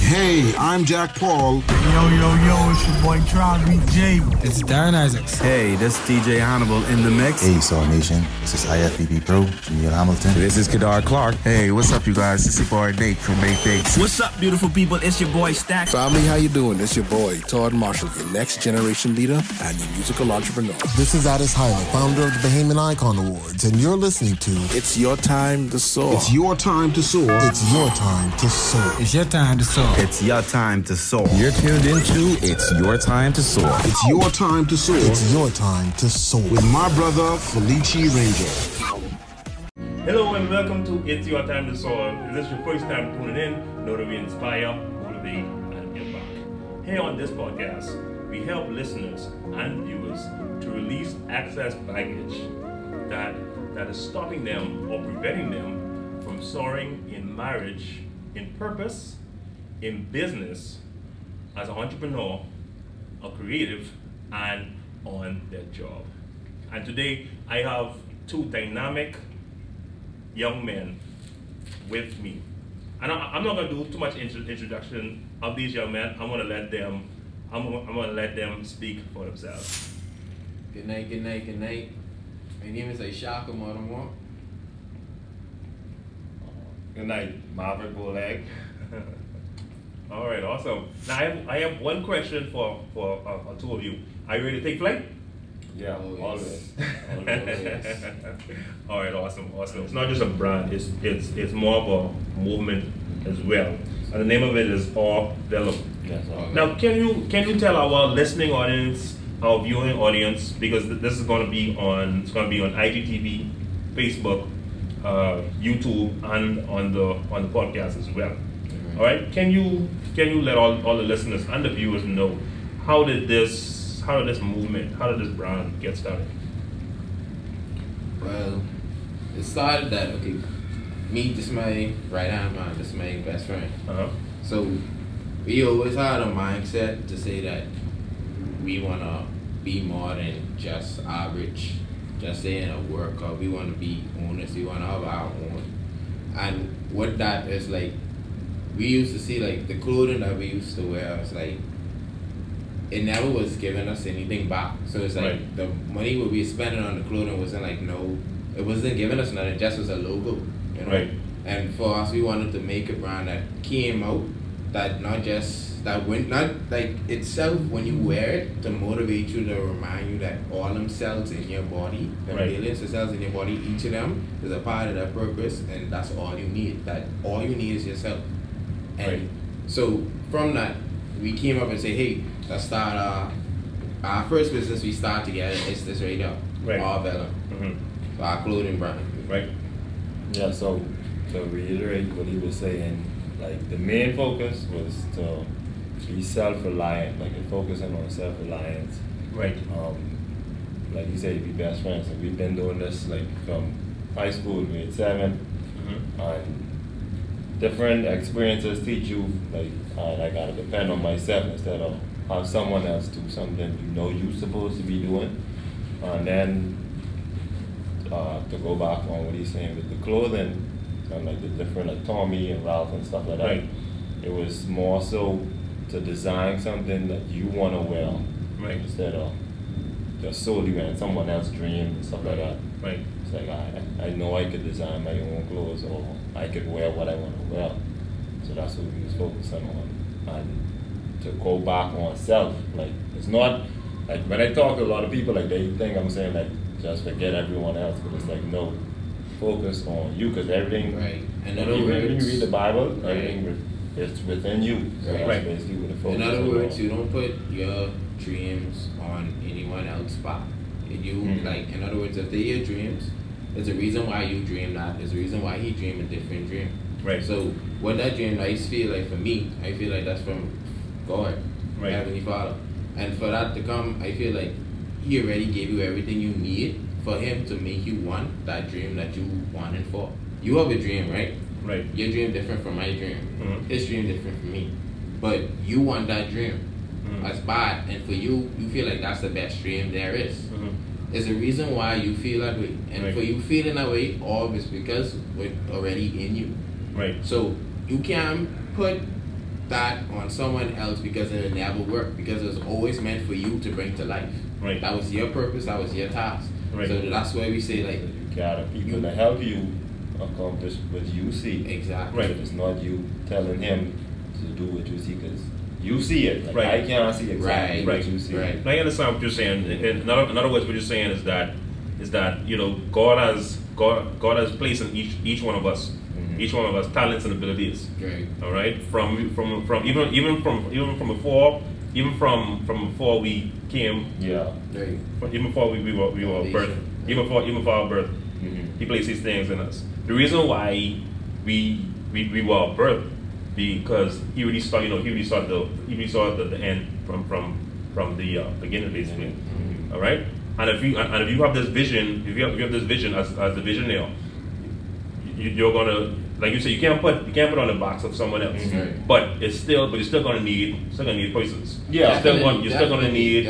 Hey, I'm Jack Paul. Yo, it's your boy Travis J. It's Darren Isaacs. Hey, this is DJ Hannibal in the mix. Hey, Saw Nation. This is IFBB Pro, Neil Hamilton. This is Kadar Clark. Hey, what's up, you guys? It's your boy Nate from Nate Dates. What's up, beautiful people? It's your boy Stack. Family, how you doing? It's your boy Todd Marshall, your next generation leader and your musical entrepreneur. This is Addis Hyler, founder of the Bahamian Icon Awards, and you're listening to It's Your Time to Soar. It's your time to soar. It's Your Time to Soar. It's your time to soar. It's your time to soar. You're tuned into It's Your Time to Soar. It's your time to soar. It's your time to soar. With my brother, Felici Ranger. Hello and welcome to It's Your Time to Soar. If this is your first time tuning in, know that we inspire, motivate, and impact. Here on this podcast, we help listeners and viewers to release excess baggage that is stopping them or preventing them from soaring in marriage, in purpose, in business, as an entrepreneur, a creative, and on their job. And today I have two dynamic young men with me. And I'm not going to do too much introduction of these young men. I'm going to let them speak for themselves. Good night. My name is Ishaka Motamore. Good night, Maverick Bullleg. All right, awesome. Now I have one question for two of you. Are you ready to take flight? Yeah, always. All right, awesome. It's not just a brand; it's more of a movement as well. And the name of it is All Vellum. Yes. Now, can you tell our listening audience, our viewing audience, because this is going to be on IGTV, Facebook, YouTube, and on the podcast as well. All right. Can you let all the listeners and the viewers know how did this brand get started? Well, it started that me, this is my right hand man, this is my best friend. So we always had a mindset to say that we wanna be more than just average, just saying a worker. We wanna be owners. We wanna have our own. And what that is like. We used to see the clothing that we used to wear was it never was giving us anything back. So it's the money we were spending on the clothing wasn't it wasn't giving us nothing, it just was a logo, you know? Right. And for us, we wanted to make a brand that came out that itself when you wear it to motivate you, to remind you that all them cells in your body, the millions of cells in your body, each of them is a part of that purpose, and that's all you need. That all you need is yourself. And so from that, we came up and said, hey, let's start our first business we start together is this right here, All Vellum, our clothing brand. Right. Yeah, so to reiterate what he was saying, the main focus was to be self-reliant, focusing on self-reliance. Right. Like you said, be best friends, and we've been doing this from high school, grade 7, and different experiences teach you I gotta depend on myself instead of have someone else do something you're supposed to be doing. And then to go back on what he's saying with the clothing and the different Tommy and Ralph and stuff like that. It was more so to design something that you wanna wear. Right. Instead of just solely wearing someone else's dream and stuff like that. Right. It's I know I could design my own clothes or I could wear what I want to wear. So that's what we was focusing on. And to go back on self, it's not, when I talk to a lot of people, they think I'm saying, just forget everyone else, but it's no, focus on you, because everything, when you read the Bible, everything is within you. So that's basically what the focus is. In other words, you don't put your dreams on anyone else's back. In other words, if they're your dreams, there's a reason why you dream that. There's a reason why he dreamed a different dream. Right. So what that dream, I feel for me, I feel that's from God, Heavenly Father. And for that to come, I feel he already gave you everything you need for him to make you want that dream that you wanted for. You have a dream, right? Right. Your dream different from my dream. His dream different from me. But you want that dream. That's bad. And for you, you feel that's the best dream there is. There's a reason why you feel that way. And for you feeling that way, all is because we're already in you. Right. So you can't put that on someone else because it never worked, because it was always meant for you to bring to life. Right. That was your purpose, that was your task. Right. So that's why we say like You got people to help you accomplish what you see. exactly. Right. It's not you telling him to do what you see, because you see it. Like, Right. I can't see exactly Right. what Right. you see. Right. Now I understand what you're saying. In other words, what you're saying is that you know God has placed in each one of us, each one of us talents and abilities. Right. All right, from even from before we came, Yeah. Right. even before we were birthed, even before our birth, He placed these things in us. The reason why we were birthed because He already saw the end from the beginning, basically. All right, and if you have this vision, if you have this vision as the visionary, you're gonna, like you said, you can't put on the box of someone else. But you're still gonna need choices. Yeah. You're still gonna need,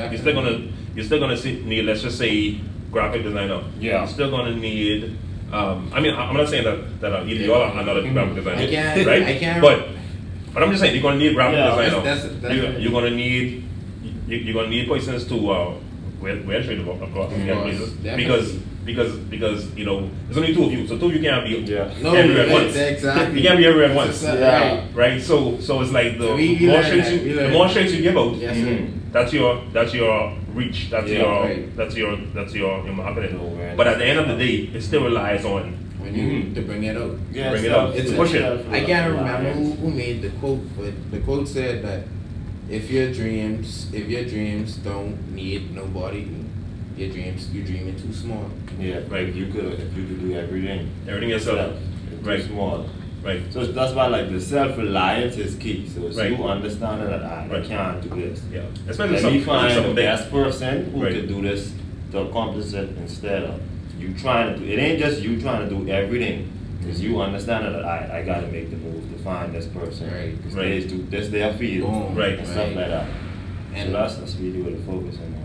let's just say, graphic designer. Yeah. You're still gonna need. I mean, I'm not saying that either y'all are not a graphic designer, I can't. But I'm just saying you're gonna need graphic designer. That's You're gonna need persons to wear trade across places because you know there's only two of you, so two of you can't be everywhere at once. Exactly. You can't be everywhere at once. Yeah. Right. So it's like the more shirts you give out, that's your reach. That's your marketing. But at the end of the day, it still relies on you to bring it out. Yeah, bring it out. It's Push it. I can't remember who made the quote, but the quote said that if your dreams don't need nobody, you're dreaming too small. Yeah, right. If you could do everything yourself, right? Small, right. So that's why like the self-reliance is key. So it's right. you understanding that I can't do this. Yeah, especially let me find the best person who right. could do this to accomplish it instead of you trying to do. It ain't just you trying to do everything. It's you understanding that I got to make the move to find this person. Right. Because that's their field. Boom. Right. And stuff like that. And so that's really what the focus on.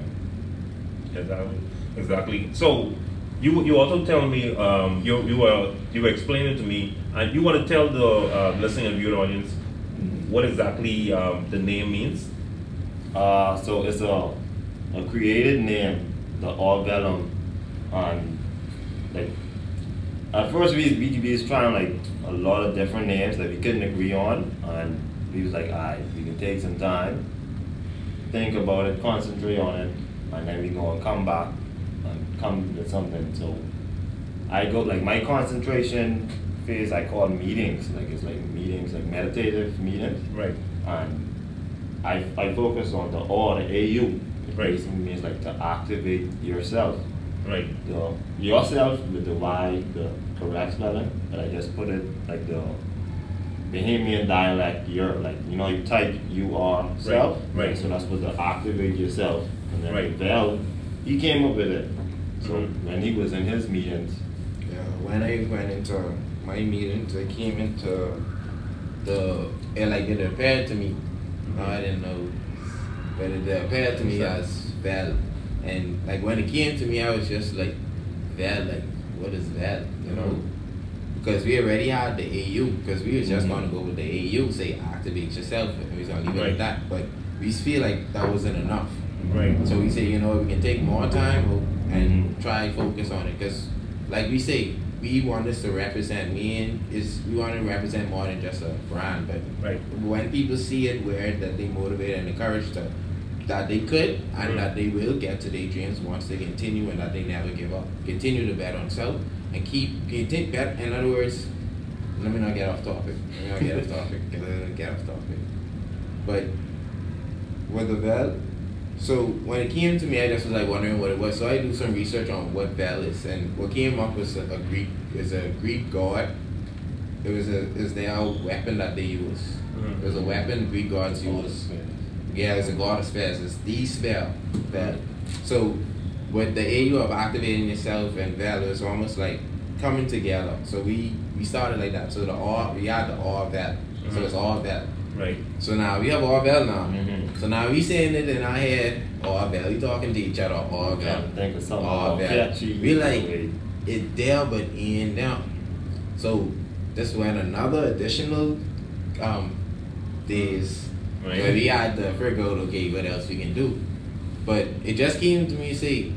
Exactly. So you also tell me you were explaining to me, and you want to tell the listening and viewing audience what exactly the name means. So it's a created name, the Orvellum, like at first we was trying like a lot of different names that we couldn't agree on, and we was like, alright, we can take some time, think about it, concentrate on it, and then we gonna come back and come with something. So I go like my concentration phase I call meetings, like it's like meetings, like meditative meetings. Right. And I focus on the O, the AU. It basically means like to activate yourself. Right. The yourself with the Y, the correct spelling, and I just put it like the Bahamian dialect, you type you are self. Right. So that's what the activate yourself. And then right. Val, he came up with it. So when he was in his meetings. Yeah, when I went into my meetings, I came into it appeared to me. I didn't know, but it appeared to me as Val. And like when it came to me, I was just like, Val, like what is Val? You know? Because we already had the AU, because we was just going to go with the AU, say activate yourself, and we was going to leave it at that. But we feel like that wasn't enough. Right. So we say, we can take more time and try focus on it. Because like we say, we want this to represent we want to represent more than just a brand. But when people see it, wear it, that they motivate and encourage that they could and that they will get to their dreams once they continue, and that they never give up. Continue to bet on self and bet. In other words, let me not get off topic. Get off topic. But with the Val, so when it came to me, I just was like wondering what it was. So I do some research on what Val is, and what came up was a Greek god. It was their weapon that they use. It was a weapon Greek gods use. Yeah, it's a god of spells. It's the spell. Val. So with the AU of activating yourself and Val, it's almost like coming together. So we started like that. So we had the all Val. So it's all Val. Right. So now we have Orvell now. So now we saying it in our head, Orvell. We talking to each other, Orvell. Think of something Orvell. We like it there, but in down. So this went another additional thing days Right. where we had to figure out, okay, what else we can do. But it just came to me, say,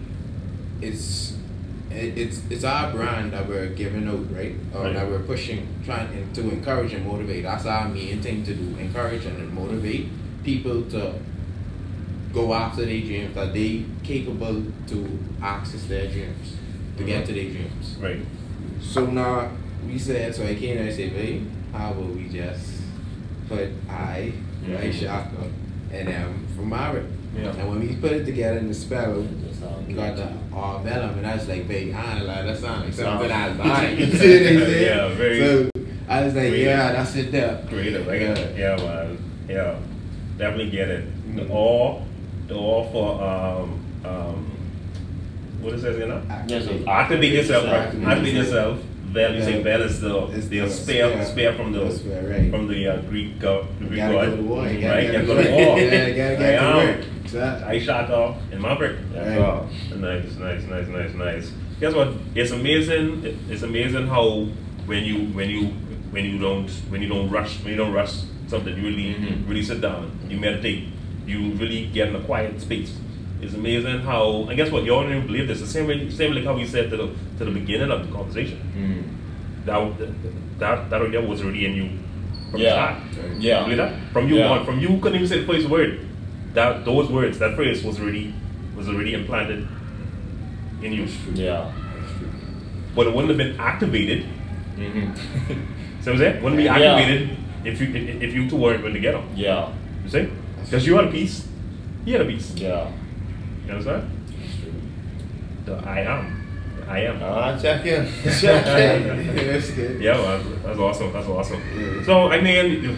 it's our brand that we're giving out, right? Or that we're pushing, trying to encourage and motivate. That's our main thing to do, encourage and motivate people to go after their dreams, that they capable to access their dreams, to get to their dreams. Right. So now we said, so I came and I said, hey, how about we just put I, right, Shaka, and from Margaret. Yeah. And when we put it together in the spell, we got the vellum, and I was like, babe, I don't like that sound like something I like. You see what I'm saying? Yeah, very. So I was like, creative. yeah, that's it there. Creative, I get it. Yeah, man. Yeah, definitely get it. The all for what is it again? Activate yourself. Right? Activate yourself. Vel, you say vel is the spare from the Greek god. Gotta go to war. Right, Gotta go to war. Gotta get to work. Exactly. I shot off in Maverick. Right. Nice. Guess what? It's amazing. It's amazing how when you don't rush something, you really sit down, you meditate, you really get in a quiet space. It's amazing how, and guess what? You all don't even believe this. The same like how we said to the beginning of the conversation. That idea was already in you from the start. Yeah. You believe that? From you on, from you couldn't even say the first word. Those words, that phrase was already implanted in you. Yeah. But it wouldn't have been activated. See what I'm saying? Wouldn't be activated if you two weren't going together. Yeah. You see? Because you had a piece, he had a piece. Yeah. You understand? The I am. Check in. That's good. Yeah, man, that's awesome. Yeah. So I mean,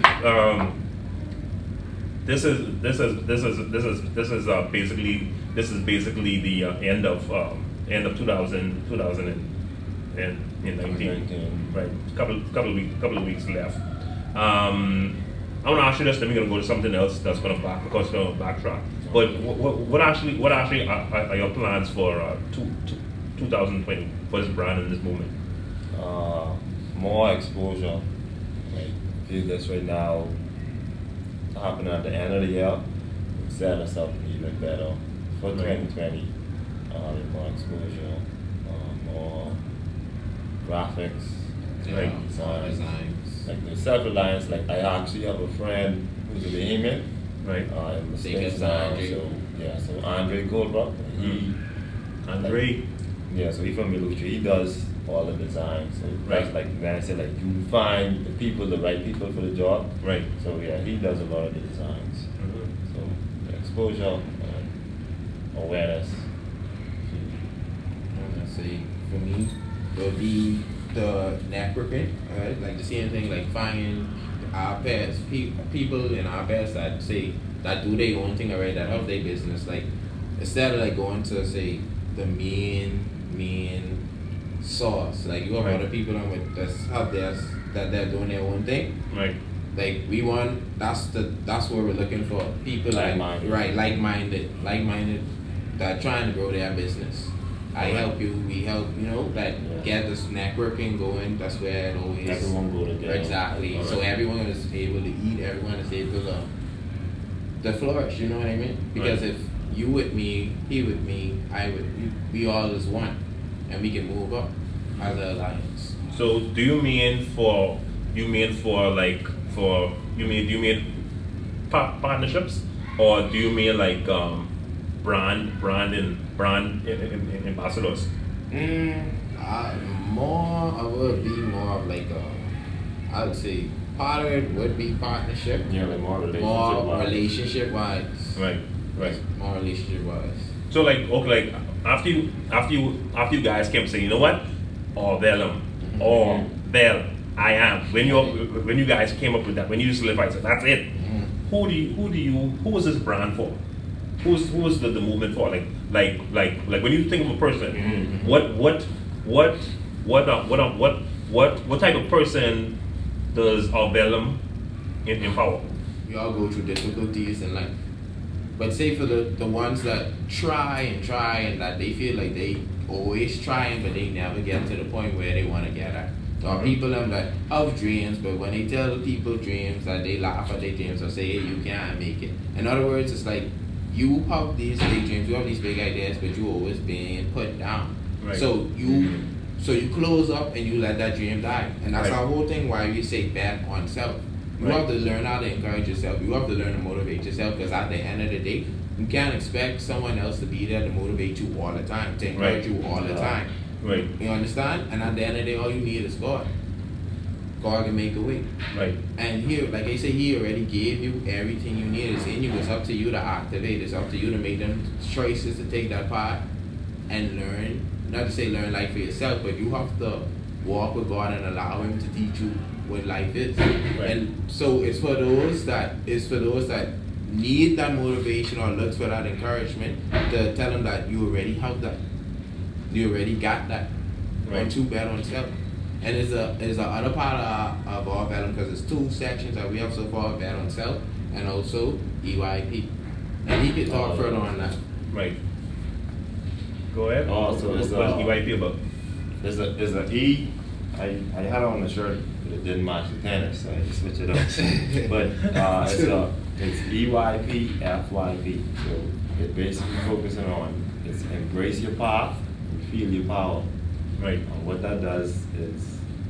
this is basically the end of 2019. Right, couple of weeks left. I want to ask you this, then we're gonna go to something else that's gonna backtrack. But what actually are your plans for 2020 for this brand and this movement? More exposure. Like, feel this right now. It's happening at the end of the year. We set us up even better for 2020. More exposure, more graphics, designs. Like the self-reliance. Like I actually have a friend who's a Bahamian. Right. So Andre Goldberg. So he from Milutra. He does all the designs. So that's like when I say like you find the right people for the job. Right. So yeah, he does a lot of the designs. So the exposure and awareness. Let's see, for me, it would be the networking, right? Like the same thing, like finding our past people in our past that say that do their own thing already, that have their business. Like instead of like going to say the main source, like you have other people on with that's out there that they're doing their own thing. Right. Like we want that's what we're looking for. People like-minded that are trying to grow their business. I help you, we help, that get this networking going. That's where it always everyone go together. Exactly. So everyone is able to eat, everyone is able to flourish, you know what I mean? Because if you with me, he with me, I with you, we all is one. And we can move up as an alliance. So do you mean partnerships, or do you mean like brand ambassadors? I would be more of like I would say part of it would be partnership. Yeah, like more relationship wise. Right. More relationship wise. So like after you guys came say, you know what? Or Vellum, or Vel, I am. When you guys came up with that, when you solidified, said that's it. Who was this brand for? Who was the movement for? Like when you think of a person, what type of person does Vellum empower? We all go through difficulties in life. But say for the ones that try and that they feel like they always trying, but they never get to the point where they want to get at. Or people them that have dreams, but when they tell people dreams, that they laugh at their dreams or say, hey, you can't make it. In other words, it's like you have these big dreams, you have these big ideas, but you always being put down. Right. So you close up and you let that dream die. And that's our whole thing why we say bet on self. You have to learn how to encourage yourself. You have to learn to motivate yourself, because at the end of the day, you can't expect someone else to be there to motivate you all the time, to encourage you all the time. Right. You understand? And at the end of the day, all you need is God. God can make a way. Right. And here, like I said, He already gave you everything you need. It's in you. It's up to you to activate. It's up to you to make them choices to take that path and learn. Not to say learn life for yourself, but you have to walk with God and allow Him to teach you what life is. Right. And so it's for those that need that motivation or look for that encouragement, to tell them that you already have that. You already got that. Right. Don't you bet on self. And there's a other part of our bet, because there's two sections that we have so far: bet on self and also EYP. And he can talk further on that. Right. Go ahead. So what's EYP about? There's a E. I had on the shirt, but it didn't match the tennis, so I had to switch it up. But it's EYP, FYP. So it basically focusing on is embrace your path and feel your power. Right. And what that does is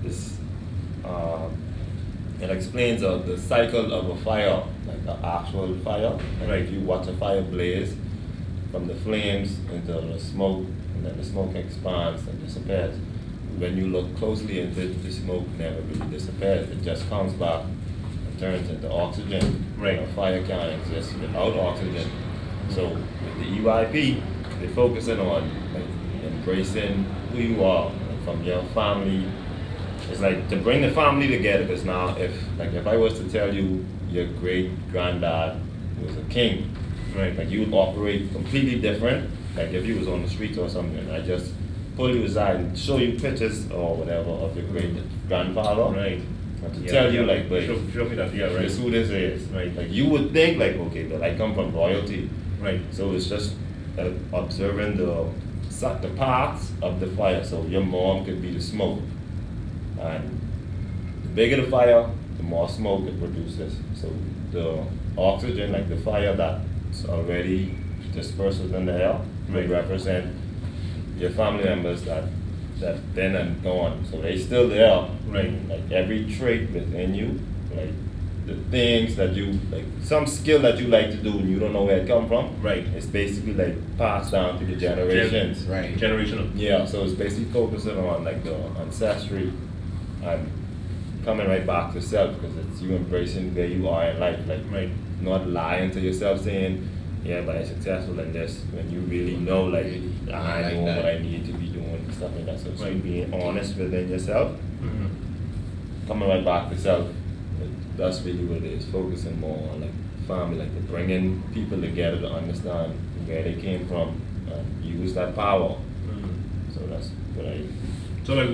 it explains the cycle of a fire, like an actual fire. Like if you watch a fire blaze from the flames into the smoke, and then the smoke expands and disappears. When you look closely into it, the smoke never really disappears. It just comes back and turns into oxygen. Right. A fire can't exist without oxygen. So with the EYP, they're focusing on embracing who you are, from your family. It's like to bring the family together, because now if I was to tell you your great granddad was a king, right? Like you would operate completely different. Like if you was on the street or something, I just pull you aside and show you pictures or whatever of your great grandfather. Right. And to tell you like, but show me that, right. This who this is. Right. Like you would think like, okay, but I come from royalty. Right. So it's just observing the parts of the fire. So your mom could be the smoke, and the bigger the fire, the more smoke it produces. So the oxygen, like the fire that's already dispersed in the air, may represent your family members that then and gone. So they still there. Right. Like every trait within you, like the things that you like, some skill that you like to do and you don't know where it come from. Right. It's basically like passed down through the generations. Right. Generational. Yeah. So it's basically focusing on like the ancestry and coming right back to self, because it's you embracing where you are in life. Like not lying to yourself saying, yeah, but I'm successful in this, when you really know like I know what I need to be doing and stuff like that. So it's you being honest within yourself, coming right back to self. That's really what it is, focusing more on like family, like the bringing people together to understand where they came from and use that power. So that's what I. So like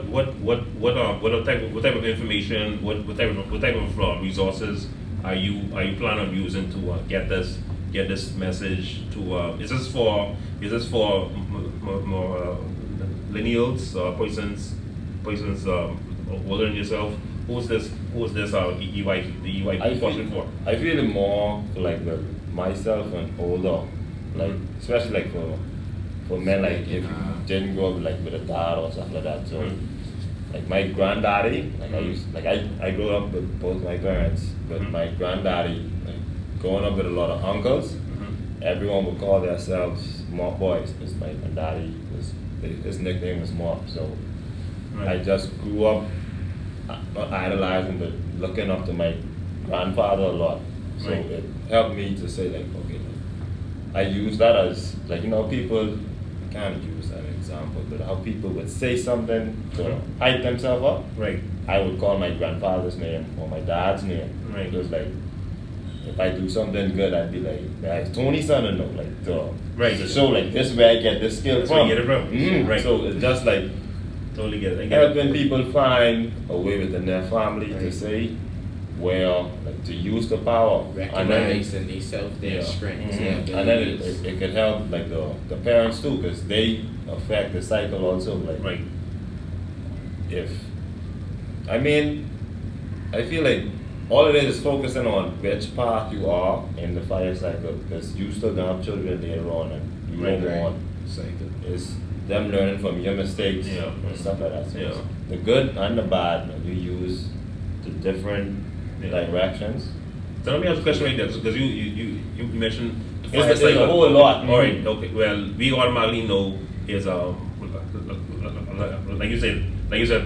what type of information, what type of resources are you planning on using to get this message to? Is this for more lineals, persons older than yourself? Who's this EYP portion for? I feel it more for like myself and older, like especially like for men, like if you didn't grow up like with a dad or stuff like that. So like my granddaddy, like I grew up with both my parents, but my granddaddy, like growing up with a lot of uncles, everyone would call themselves Mop Boys, because my daddy his nickname was Mop. So I just grew up not idolizing, but looking up to my grandfather a lot. So it helped me to say like, okay, I use that as like, people can't use an example, but how people would say something to hype themselves up. Right. I would call my grandfather's name or my dad's name. Right. It was like, if I do something good, I'd be like, it's Tony's son, and like to show like this is where I get this skill from. Where you get it from. Right. So it's just like totally get it. Helping people find a way within their family to say where, like, to use the power. Recognizing themselves, their strengths. And then it can help like the parents too, because they affect the cycle also. Like if I mean, I feel like all it is focusing on which path you are in the fire cycle, because you still gonna have children later on, and you don't want is them learning from your mistakes and stuff like that. So the good and the bad, and you use the different directions. So let me ask a question like that, because you mentioned It's a whole lot. All right, okay. Well, we automatically know is like you said,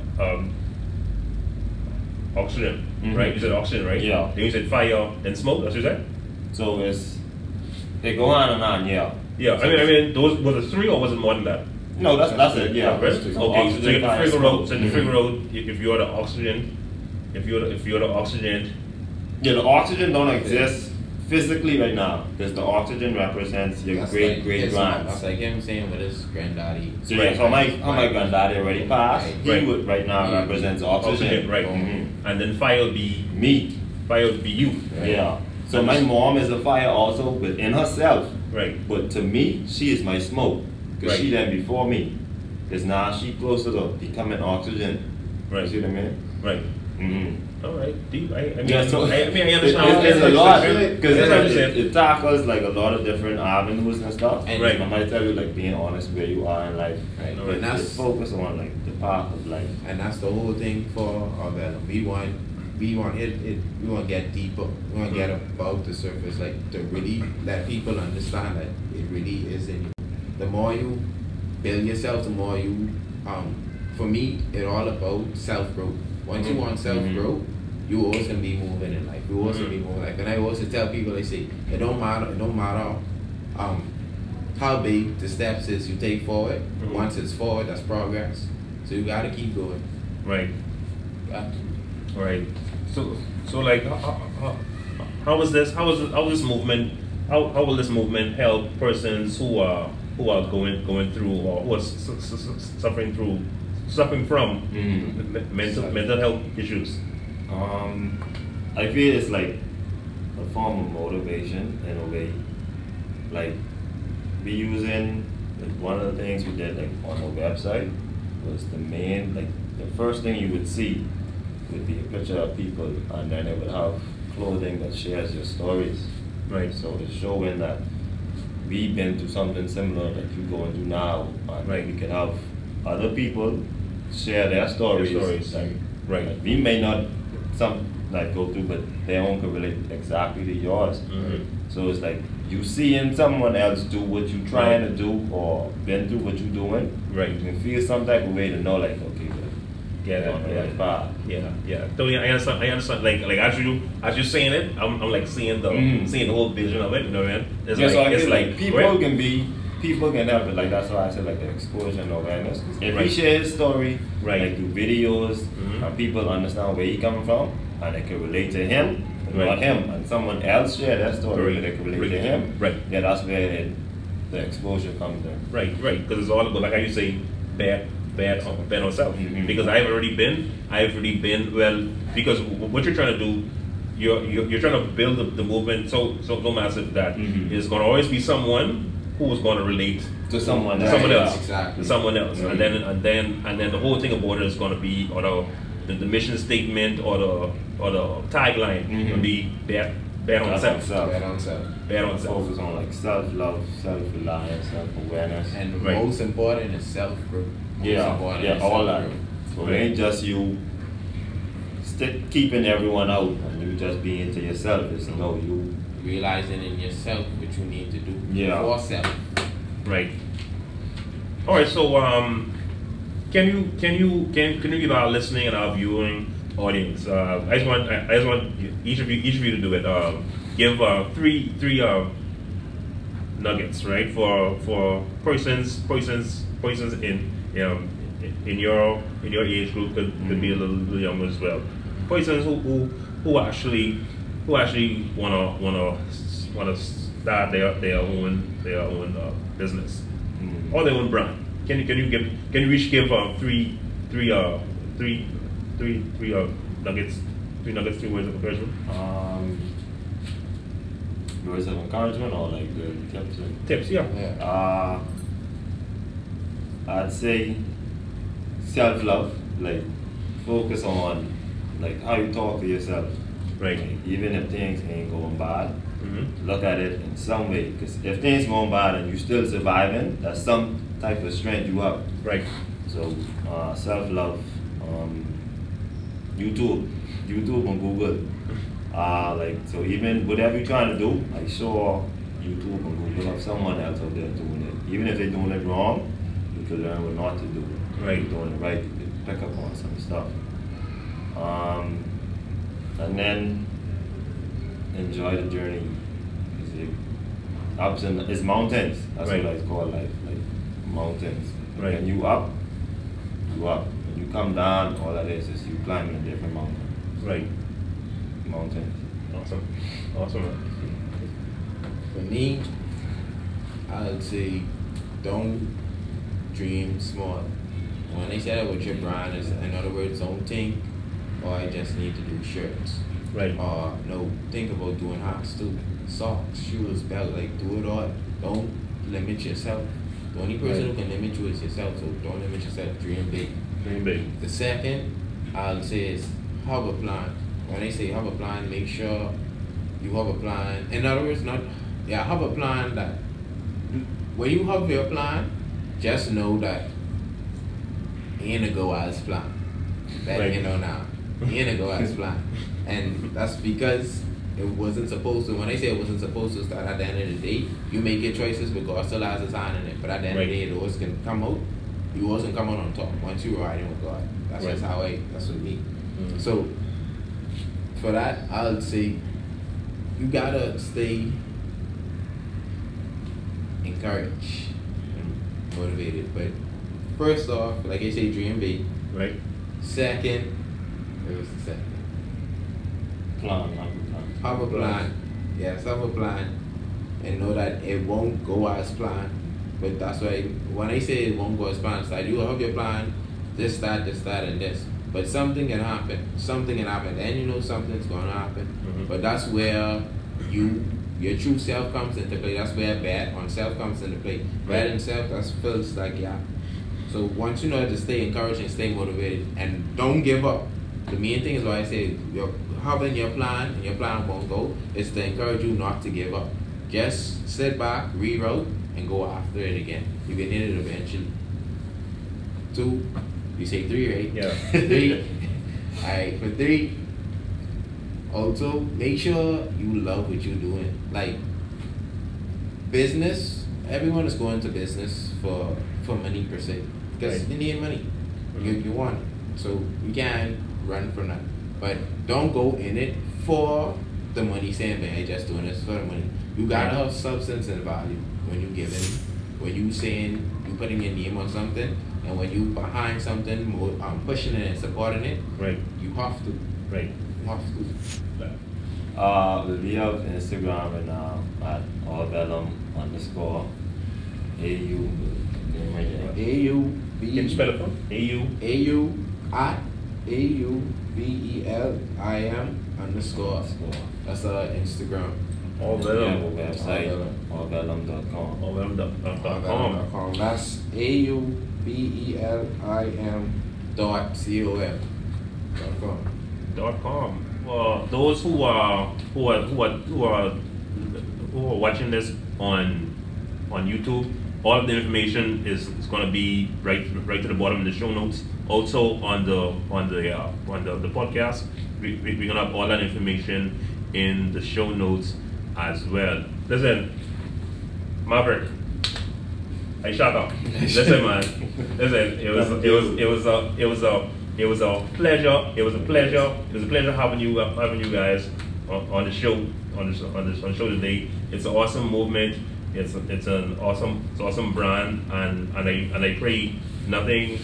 oxygen, right? You said oxygen, right? Yeah. Then you said fire, then smoke. That's what you said. So they go on and on, yeah. Yeah. So I mean, those was it 3 or was it more than that? No, that's it. Yeah. Right? Okay. So you have to figure out. So you figure out if you're the oxygen, if you're the oxygen. Yeah, the oxygen don't exist physically right now, because the oxygen represents your great grands. That's like him saying with his granddaddy. So yeah, so my granddaddy already passed. He would right now represents oxygen. Right. And then fire will be me. Fire will be you. Right? Yeah. So my mom is a fire also within herself. Right. But to me, she is my smoke, because she done before me. Because now she closer to becoming oxygen. Right. You see what I mean? Right. All right, deep. I mean, yeah, so I understand. It's a lot, because it tackles like a lot of different avenues and stuff. And I might tell you, like, being honest where you are in life. Right. But And that's focus on like the path of life. And that's the whole thing for Arbella. We want we want to get deeper. We want to get above the surface, like to really let people understand that it really is in you. The more you build yourself, the more you for me, it's all about self-growth. Once you want self-growth, you always gonna be moving in life. You always gonna be moving life. And I always tell people, I say, it don't matter how big the steps is you take forward. Once it's forward, that's progress. So you gotta keep going. Right. Got to. Right. So like how is this movement how will this movement help persons who are going through or who are suffering from mental health issues? I feel it's like a form of motivation in a way. Like we using like one of the things we did like on the website was the first thing you would see would be a picture of people, and then it would have clothing that shares your stories. Right. So it's showing that we've been through something similar that you're going through now, and we can have other people share their stories. Like we may not go through, but their own can relate exactly to yours. So it's like you seeing someone else do what you're trying to do or been through what you're doing. Right. You can feel some type of way to know, like, okay, Totally, I understand. Like as you're saying it, I'm like seeing the whole vision of it. You know what I mean? It's people can help it. Like that's why I said like the exposure and awareness. If he share his story, like do videos, and people understand where he coming from, and they can relate to him, not him, and someone else share their story, they can relate to him. Right. Yeah, that's where the exposure comes in. Right. Because it's all about, like how you say, bad on self. Because I've already been because what you're trying to do, you're trying to build the movement so massive that there's going to always be someone who's going to relate to someone else, exactly. to someone else, and then the whole thing about it is going to be, or the mission statement or the tagline will be bad on self. Bad on self. Focus on like self-love, self-reliance, self-awareness, and most important is self-growth. All that. So it ain't just you keeping everyone out and you just being to yourself. It's you realizing in yourself what you need to do for self. Right. All right. So can you give our listening and our viewing audience? I just want each of you to do it. Give three nuggets, right, for persons in your age group, could be a little younger as well. Persons who actually wanna start their own business or their own brand. Can you each give three nuggets, three words of encouragement? Words of encouragement or like the tips? Tips, yeah. I'd say self-love, like focus on like how you talk to yourself. Right. Like, even if things ain't going bad, look at it in some way. Because if things going bad and you still surviving, that's some type of strength you have. Right. So self-love, YouTube and Google. Like so, even whatever you're trying to do, like sure YouTube and Google have someone else out there doing it. Even if they're doing it wrong, you can learn what not to do. Right. If you're doing it right, you can pick up on some stuff. And then enjoy the journey. It's mountains. That's right. what I call life, like mountains. Right. When you up, you up. When you come down, all that is you climbing a different mountain. Right. Mountains. Awesome. For me, I would say don't dream small. When they say that with your brand, is in other words, don't think, oh, I just need to do shirts. Right. Or no, think about doing hats too. Socks, shoes, belt, like do it all. Don't limit yourself. The only person who can limit you is yourself, so don't limit yourself. Dream big. Dream big. The second, I'll say is have a plan. When they say have a plan, make sure you have a plan. In other words, have a plan that when you have your plan, just know that it ain't a go as planned. That right. you know now. It ain't a go as planned. And that's because it wasn't supposed to. When I say it wasn't supposed to start at the end of the day, you make your choices, but God still has his hand in it. But at the end of the day, it always can come out. You always can come out on top once you're riding with God. That's right. just how that's with me. So for that, I would say you gotta stay encouraged and motivated. But first off, like I say, dream big. Right. Second, what was the second? Have a plan. Yes, have a plan. And know that it won't go as planned. But that's why when I say it won't go as planned, it's like you have your plan, this, that, and this. But something can happen. Then you know something's gonna happen. But that's where your true self comes into play. That's where bet on self comes into play. Bet on self, that feels like So once you know how to stay encouraged and stay motivated and don't give up. The main thing is why I say you're having your plan and your plan won't go, is to encourage you not to give up. Just sit back, reroute, and go after it again. You can hit it eventually. 2, you say 3, right? Yeah. 3. Alright, for 3, also make sure you love what you're doing. Like business, everyone is going to business for money per se. Because you need money. You want it. So you can't run from that. But don't go in it for the money, saying, man, I just doing this for the money. You gotta have substance and value when you giving, when you saying you putting your name on something, and when you behind something, pushing it and supporting it. Right. You have to. Right. You have to. We have Instagram and at allvellum_AU. Can you spell it for AU? AUVELIM_. That's our Instagram. Allvellum website. Allvellum.com. Allvellum.com. That's AUVELIM.com. Those who are watching this on YouTube, all of the information is going to be right to the bottom of the show notes. Also on the podcast, we're going to have all that information in the show notes as well. Listen, Maverick, I shut up. Listen, man. Listen, it was a pleasure having you guys on the show today. It's an awesome movement. It's an awesome brand, and I pray nothing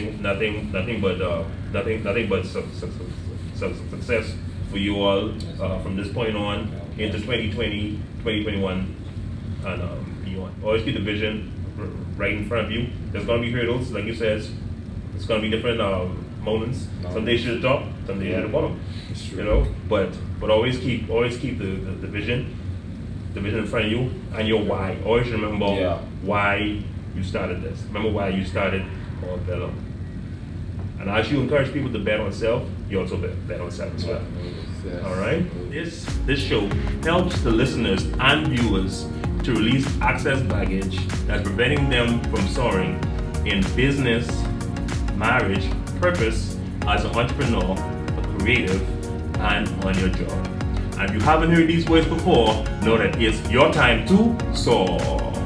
but success for you all from this point on into 2020, 2021, and beyond. Always keep the vision right in front of you. There's gonna be hurdles, like you said. It's gonna be different moments. Some days you're at the top, some days you're at the bottom. You know, but always keep the vision in front of you and your why. Always remember why you started this. Remember why you started Allvellum. And as you encourage people to bet on self, you also bet on self as well. All right? This show helps the listeners and viewers to release excess baggage that's preventing them from soaring in business, marriage, purpose, as an entrepreneur, a creative, and on your job. And if you haven't heard these words before, know that it's your time to soar.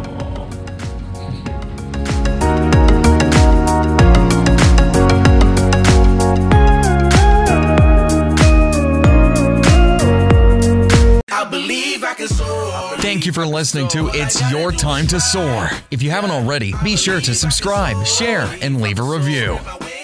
Thank you for listening to It's Your Time to Soar. If you haven't already, be sure to subscribe, share, and leave a review.